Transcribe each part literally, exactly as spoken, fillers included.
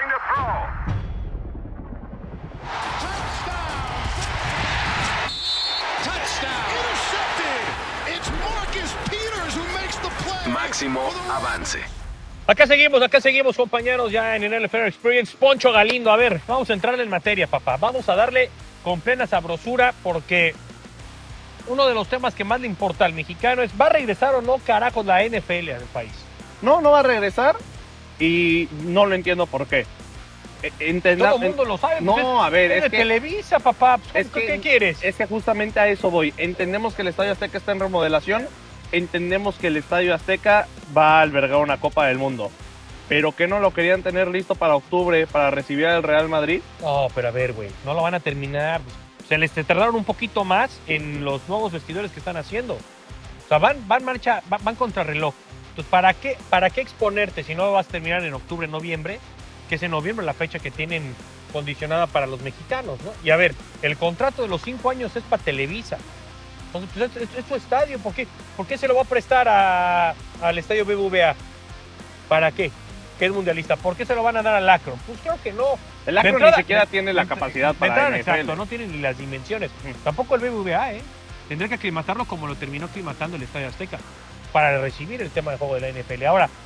throwing to throw. Touchdown. Intercepted. It's Marcus Peters who makes the play. Máximo avance. Acá seguimos, acá seguimos, compañeros, ya en el N F L Experience. Poncho Galindo, a ver, vamos a entrar en materia, papá. Vamos a darle con plena sabrosura porque uno de los temas que más le importa al mexicano es, ¿va a regresar o no, carajos, la N F L al país? No, no va a regresar y no lo entiendo por qué. Entenda, Todo el mundo lo sabe. No, pues es, a ver, es, es de que... Televisa, papá. Pues, Es que, ¿qué quieres? Es que justamente a eso voy. Entendemos que el Estadio Azteca está en remodelación. Entendemos que el Estadio Azteca va a albergar una Copa del Mundo. ¿Pero qué no lo querían tener listo para octubre para recibir al Real Madrid? No, pero a ver, güey, no lo van a terminar. Se les tardaron un poquito más en los nuevos vestidores que están haciendo. O sea, van, van marcha, van, van contra reloj. Entonces, ¿para qué, ¿para qué exponerte si no vas a terminar en octubre, noviembre? Que es en noviembre la fecha que tienen condicionada para los mexicanos, ¿no? Y a ver, el contrato de los cinco años es para Televisa. Entonces, pues, es, es, es su estadio. ¿Por qué, ¿Por qué se lo va a prestar a, al estadio B B V A? ¿Para qué? Que es mundialista. ¿Por qué se lo van a dar al Akron? Pues creo que no. El Akron entrada, ni siquiera de, tiene la de, capacidad de para entrada, N F L. Exacto, no tiene ni las dimensiones. Mm. Tampoco el B B V A, ¿eh? Tendría que aclimatarlo como lo terminó aclimatando el Estadio Azteca para recibir el tema de juego de la N F L. Ahora,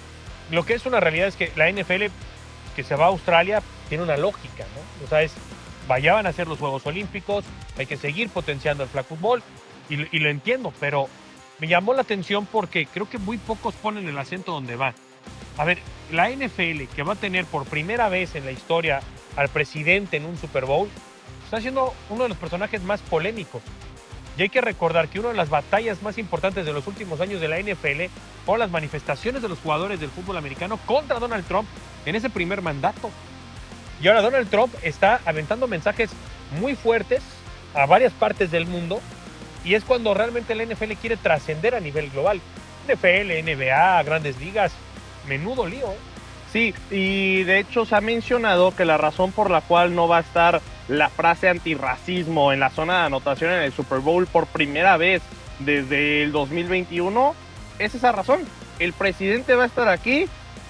lo que es una realidad es que la N F L que se va a Australia tiene una lógica, ¿no? O sea, es, vaya, van a hacer los Juegos Olímpicos, hay que seguir potenciando el flag football, y, y lo entiendo, pero me llamó la atención porque creo que muy pocos ponen el acento donde va. A ver, la N F L, que va a tener por primera vez en la historia al presidente en un Super Bowl, está siendo uno de los personajes más polémicos. Y hay que recordar que una de las batallas más importantes de los últimos años de la N F L fueron las manifestaciones de los jugadores del fútbol americano contra Donald Trump en ese primer mandato. Y ahora Donald Trump está aventando mensajes muy fuertes a varias partes del mundo, y es cuando realmente la N F L quiere trascender a nivel global. N F L, N B A, Grandes Ligas, menudo lío, ¿eh? Sí, y de hecho se ha mencionado que la razón por la cual no va a estar la frase antirracismo en la zona de anotación en el Super Bowl por primera vez desde el dos mil veintiuno es esa razón. El presidente va a estar aquí,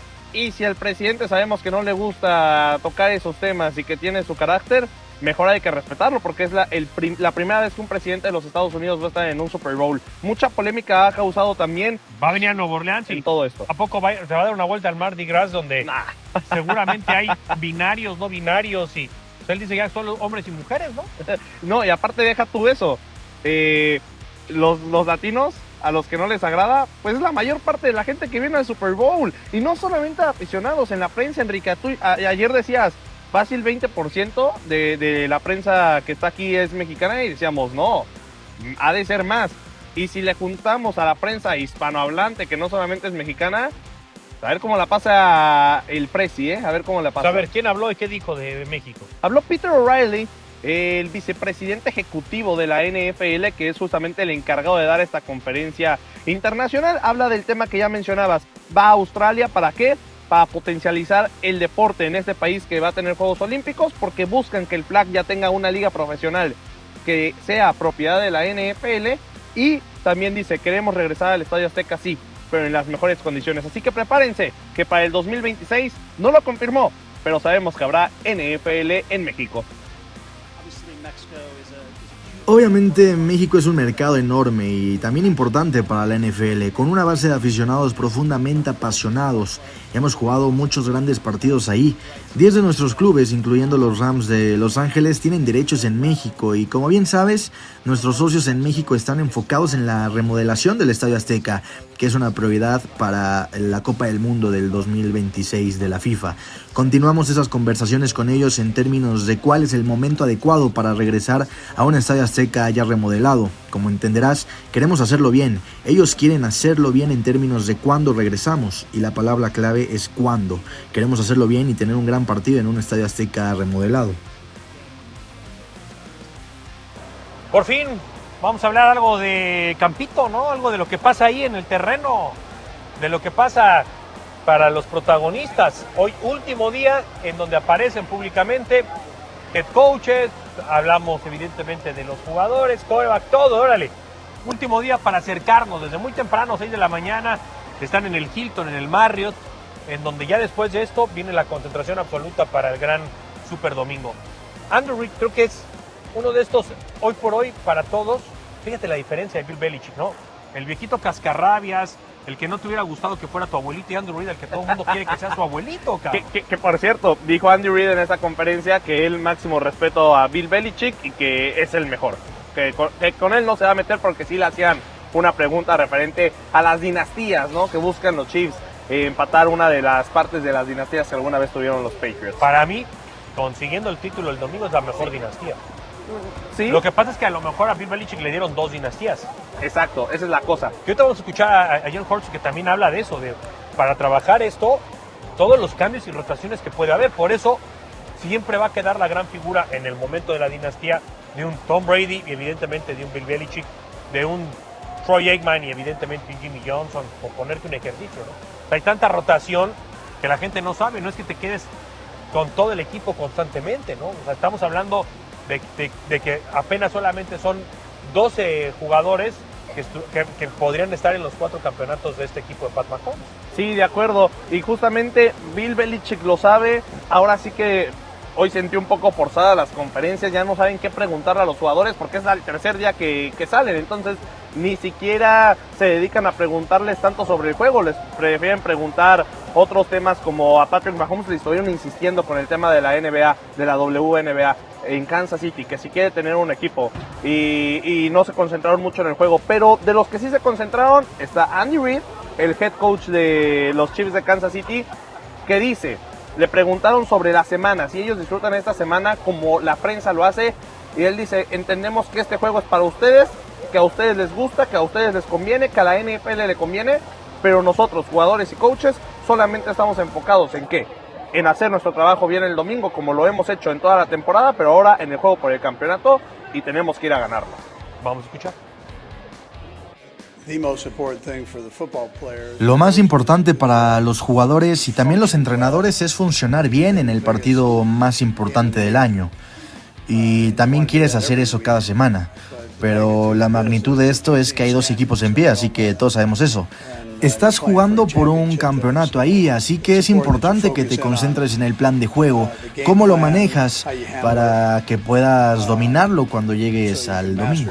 y si al presidente sabemos que no le gusta tocar esos temas y que tiene su carácter, mejor hay que respetarlo, porque es la, el prim, la primera vez que un presidente de los Estados Unidos va a estar en un Super Bowl. Mucha polémica ha causado también. Va a venir a Nueva Orleans en y todo esto. ¿A poco va, se va a dar una vuelta al Mardi Gras donde nah. seguramente hay binarios, no binarios, y o sea, él dice ya son hombres y mujeres, ¿no? No, y aparte deja tú eso. Eh, los, los latinos, a los que no les agrada, pues es la mayor parte de la gente que viene al Super Bowl. Y no solamente aficionados, en la prensa, Enrique, tú a, ayer decías, fácil veinte por ciento de, de la prensa que está aquí es mexicana, y decíamos, no, ha de ser más. Y si le juntamos a la prensa hispanohablante, que no solamente es mexicana, a ver cómo la pasa el presi, ¿eh? A ver cómo la pasa. A ver, ¿quién habló y qué dijo de, de México? Habló Peter O'Reilly, el vicepresidente ejecutivo de la N F L, que es justamente el encargado de dar esta conferencia internacional. Habla del tema que ya mencionabas. Va a Australia, ¿para qué? Para potencializar el deporte en este país que va a tener Juegos Olímpicos, porque buscan que el flag ya tenga una liga profesional que sea propiedad de la N F L, y también dice, queremos regresar al Estadio Azteca, sí, pero en las mejores condiciones. Así que prepárense, que para el dos mil veintiséis no lo confirmó, pero sabemos que habrá N F L en México. Obviamente México es un mercado enorme y también importante para la N F L, con una base de aficionados profundamente apasionados. Hemos jugado muchos grandes partidos ahí. Diez de nuestros clubes, incluyendo los Rams de Los Ángeles, tienen derechos en México, y como bien sabes, nuestros socios en México están enfocados en la remodelación del Estadio Azteca, que es una prioridad para la Copa del Mundo del dos mil veintiséis de la FIFA. Continuamos esas conversaciones con ellos en términos de cuál es el momento adecuado para regresar a un Estadio Azteca ya remodelado. Como entenderás, queremos hacerlo bien. Ellos quieren hacerlo bien en términos de cuándo regresamos, y la palabra clave es cuándo. Queremos hacerlo bien y tener un gran partido en un Estadio Azteca remodelado. Por fin vamos a hablar algo de Campito, ¿no? Algo de lo que pasa ahí en el terreno, de lo que pasa para los protagonistas. Hoy, último día en donde aparecen públicamente head coaches, hablamos evidentemente de los jugadores, quarterback, todo, órale. Último día para acercarnos desde muy temprano, seis de la mañana, están en el Hilton, en el Marriott, en donde ya después de esto viene la concentración absoluta para el gran Super Domingo. Andrew Reid creo que es uno de estos, hoy por hoy, para todos. Fíjate la diferencia de Bill Belichick, ¿no? El viejito cascarrabias, el que no te hubiera gustado que fuera tu abuelito, y Andrew Reid, el que todo el mundo quiere que sea su abuelito, cabrón. Que, que, que por cierto, dijo Andy Reid en esa conferencia que él máximo respeto a Bill Belichick y que es el mejor. Que con, que con él no se va a meter porque sí le hacían una pregunta referente a las dinastías, ¿no? Que buscan los Chiefs eh, empatar una de las partes de las dinastías que alguna vez tuvieron los Patriots. Para mí, consiguiendo el título el domingo es la mejor sí. dinastía. ¿Sí? Lo que pasa es que a lo mejor a Bill Belichick le dieron dos dinastías. Exacto, esa es la cosa. Que ahorita vamos a escuchar a, a John Horst, que también habla de eso, de para trabajar esto, todos los cambios y rotaciones que puede haber. Por eso siempre va a quedar la gran figura en el momento de la dinastía de un Tom Brady y evidentemente de un Bill Belichick, de un Troy Aikman y evidentemente un Jimmy Johnson, por ponerte un ejercicio, ¿no? O sea, hay tanta rotación que la gente no sabe, no es que te quedes con todo el equipo constantemente, ¿no? O sea, estamos hablando de, de, de que apenas solamente son doce jugadores que, que, que podrían estar en los cuatro campeonatos de este equipo de Pat Mahomes. Sí, de acuerdo. Y justamente Bill Belichick lo sabe. Ahora sí que hoy sentí un poco forzadas las conferencias. Ya no saben qué preguntarle a los jugadores porque es el tercer día que, que salen. Entonces ni siquiera se dedican a preguntarles tanto sobre el juego. Les prefieren preguntar otros temas como a Patrick Mahomes. Le estuvieron insistiendo con el tema de la N B A, de la W N B A en Kansas City, que si quiere tener un equipo, y, y no se concentraron mucho en el juego. Pero de los que sí se concentraron está Andy Reid, el head coach de los Chiefs de Kansas City, que dice, le preguntaron sobre la semana, si ellos disfrutan esta semana como la prensa lo hace, y él dice, entendemos que este juego es para ustedes, que a ustedes les gusta, que a ustedes les conviene, que a la N F L le conviene, pero nosotros, jugadores y coaches, solamente estamos enfocados en qué, en hacer nuestro trabajo bien el domingo, como lo hemos hecho en toda la temporada, pero ahora en el juego por el campeonato, y tenemos que ir a ganarlo. Vamos a escuchar. Lo más importante para los jugadores y también los entrenadores es funcionar bien en el partido más importante del año. Y también quieres hacer eso cada semana. Pero la magnitud de esto es que hay dos equipos en pie, así que todos sabemos eso. Estás jugando por un campeonato ahí, así que es importante que te concentres en el plan de juego, cómo lo manejas para que puedas dominarlo cuando llegues al domingo.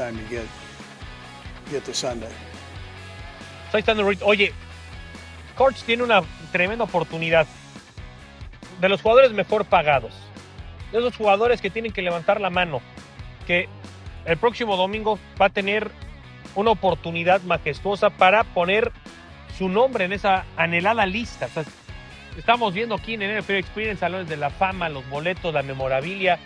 Soy Andrew Reid. Oye, Colts tiene una tremenda oportunidad de los jugadores mejor pagados, de esos jugadores que tienen que levantar la mano, que el próximo domingo va a tener una oportunidad majestuosa para poner su nombre en esa anhelada lista. O sea, estamos viendo aquí en N F L Experience, salones de la fama, los boletos, la memorabilia,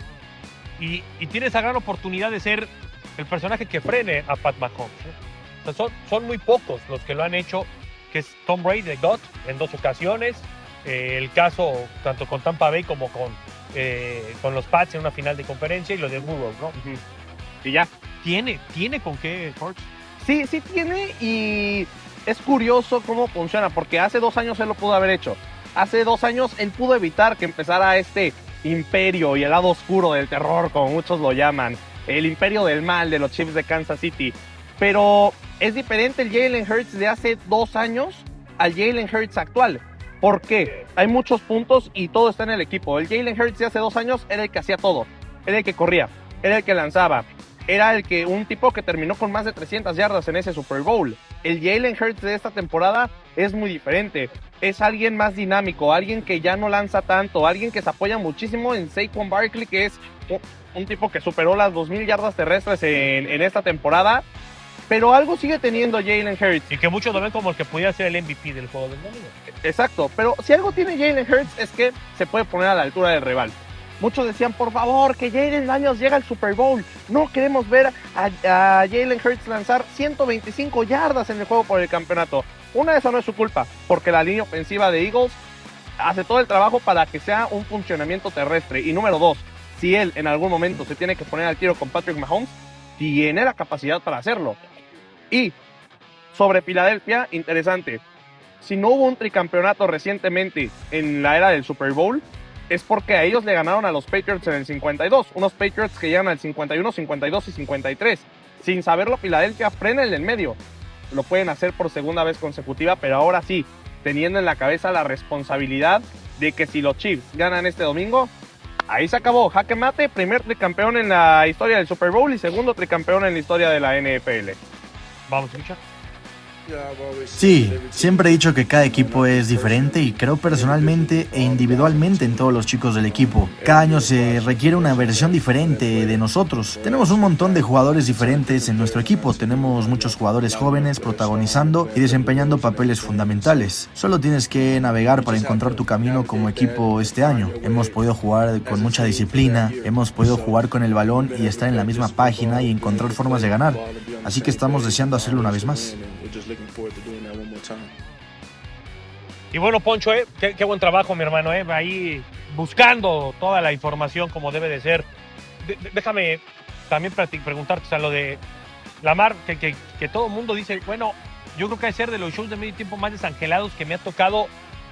y, y tiene esa gran oportunidad de ser el personaje que frene a Pat Mahomes, ¿eh? O sea, son, son muy pocos los que lo han hecho, que es Tom Brady, de G O T, en dos ocasiones, eh, el caso tanto con Tampa Bay como con, eh, con los Pats en una final de conferencia, y lo de Burrow, ¿no? Uh-huh. Y ya. ¿Tiene, tiene con qué, George? Sí, sí tiene, y es curioso cómo funciona, porque hace dos años él lo pudo haber hecho. Hace dos años él pudo evitar que empezara este imperio y el lado oscuro del terror, como muchos lo llaman, el imperio del mal de los Chiefs de Kansas City. Pero es diferente el Jalen Hurts de hace dos años al Jalen Hurts actual. ¿Por qué? Hay muchos puntos y todo está en el equipo. El Jalen Hurts de hace dos años era el que hacía todo, era el que corría, era el que lanzaba. Era el que un tipo que terminó con más de trescientas yardas en ese Super Bowl. El Jalen Hurts de esta temporada es muy diferente. Es alguien más dinámico, alguien que ya no lanza tanto, alguien que se apoya muchísimo en Saquon Barkley, que es un, un tipo que superó las dos mil yardas terrestres en, en esta temporada. Pero algo sigue teniendo Jalen Hurts. Y que muchos lo ven como el que pudiera ser el M V P del juego del domingo. Exacto, pero si algo tiene Jalen Hurts es que se puede poner a la altura del rival. Muchos decían, por favor, que Jalen Daniels llegue al Super Bowl. No queremos ver a, a Jalen Hurts lanzar ciento veinticinco yardas en el juego por el campeonato. Una de esas no es su culpa, porque la línea ofensiva de Eagles hace todo el trabajo para que sea un funcionamiento terrestre. Y número dos, si él en algún momento se tiene que poner al tiro con Patrick Mahomes, tiene la capacidad para hacerlo. Y sobre Filadelfia, interesante. Si no hubo un tricampeonato recientemente en la era del Super Bowl, es porque a ellos le ganaron a los Patriots en el cincuenta y dos. Unos Patriots que llegan al cincuenta y uno, cincuenta y dos y cincuenta y tres. Sin saberlo, Filadelfia frena el en medio. Lo pueden hacer por segunda vez consecutiva, pero ahora sí, teniendo en la cabeza la responsabilidad de que si los Chiefs ganan este domingo, ahí se acabó, jaque mate, primer tricampeón en la historia del Super Bowl y segundo tricampeón en la historia de la N F L. Vamos a escuchar. Sí, siempre he dicho que cada equipo es diferente y creo personalmente e individualmente en todos los chicos del equipo. Cada año se requiere una versión diferente de nosotros. Tenemos un montón de jugadores diferentes en nuestro equipo. Tenemos muchos jugadores jóvenes protagonizando y desempeñando papeles fundamentales. Solo tienes que navegar para encontrar tu camino como equipo este año. Hemos podido jugar con mucha disciplina, hemos podido jugar con el balón y estar en la misma página y encontrar formas de ganar. Así que estamos deseando hacerlo una vez más. Y bueno, Poncho, ¿eh? qué, qué buen trabajo, mi hermano, ¿eh? ahí buscando toda la información como debe de ser. De, de, déjame también preguntarte, o sea, lo de Lamar, que, que, que todo el mundo dice, bueno, yo creo que ha de ser de los shows de medio tiempo más desangelados que me ha tocado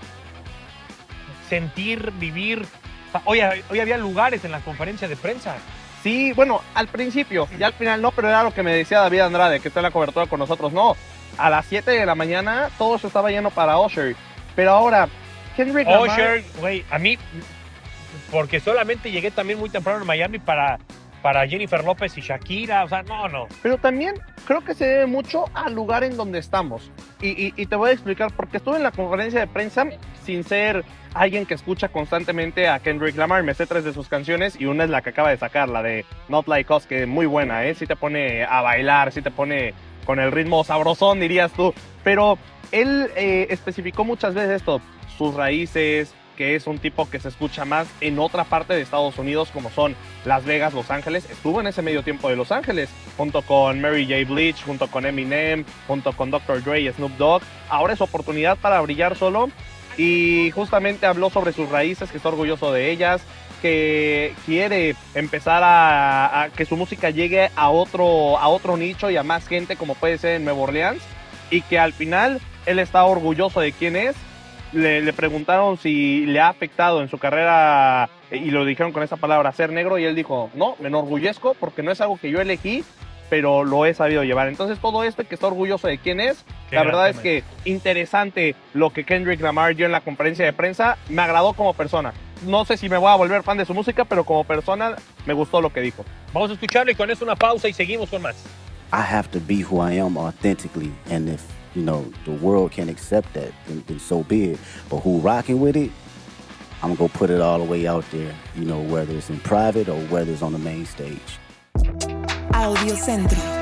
sentir, vivir. O sea, hoy, hoy había lugares en la conferencia de prensa. Sí, bueno, al principio, ya al final no, pero era lo que me decía David Andrade, que está en la cobertura con nosotros. No, a las siete de la mañana todo eso estaba lleno para Usher. Pero ahora, Kendrick Lamar... Usher, güey, a mí, porque solamente llegué también muy temprano en Miami para, para Jennifer López y Shakira, o sea, no, no. Pero también creo que se debe mucho al lugar en donde estamos. Y, y, y te voy a explicar, porque estuve en la conferencia de prensa sin ser alguien que escucha constantemente a Kendrick Lamar. Me sé tres de sus canciones y una es la que acaba de sacar, la de Not Like Us, que es muy buena, ¿eh? Sí te pone a bailar, sí te pone con el ritmo sabrosón, dirías tú. Pero él eh, especificó muchas veces esto, sus raíces, que es un tipo que se escucha más en otra parte de Estados Unidos, como son Las Vegas, Los Ángeles. Estuvo en ese medio tiempo de Los Ángeles, junto con Mary J. Blige, junto con Eminem, junto con doctor Dre y Snoop Dogg. Ahora es oportunidad para brillar solo. Y justamente habló sobre sus raíces, que está orgulloso de ellas, que quiere empezar a, a que su música llegue a otro, a otro nicho y a más gente, como puede ser en Nueva Orleans, y que al final él está orgulloso de quién es. Le, le preguntaron si le ha afectado en su carrera, y lo dijeron con esa palabra, ser negro, y él dijo, no, me enorgullezco porque no es algo que yo elegí, pero lo he sabido llevar. Entonces todo esto, que está orgulloso de quién es, Qué la verdad es que interesante lo que Kendrick Lamar dio en la conferencia de prensa. Me agradó como persona. No sé si me voy a volver fan de su música, pero como persona me gustó lo que dijo. Vamos a escucharlo y con eso una pausa y seguimos con más. I have to be who I am authentically, and if, you know, the world can't accept that, then, then so be it. But who rocking with it, I'm gonna put it all the way out there, you know, whether it's in private or whether it's on the main stage. Audio Centro.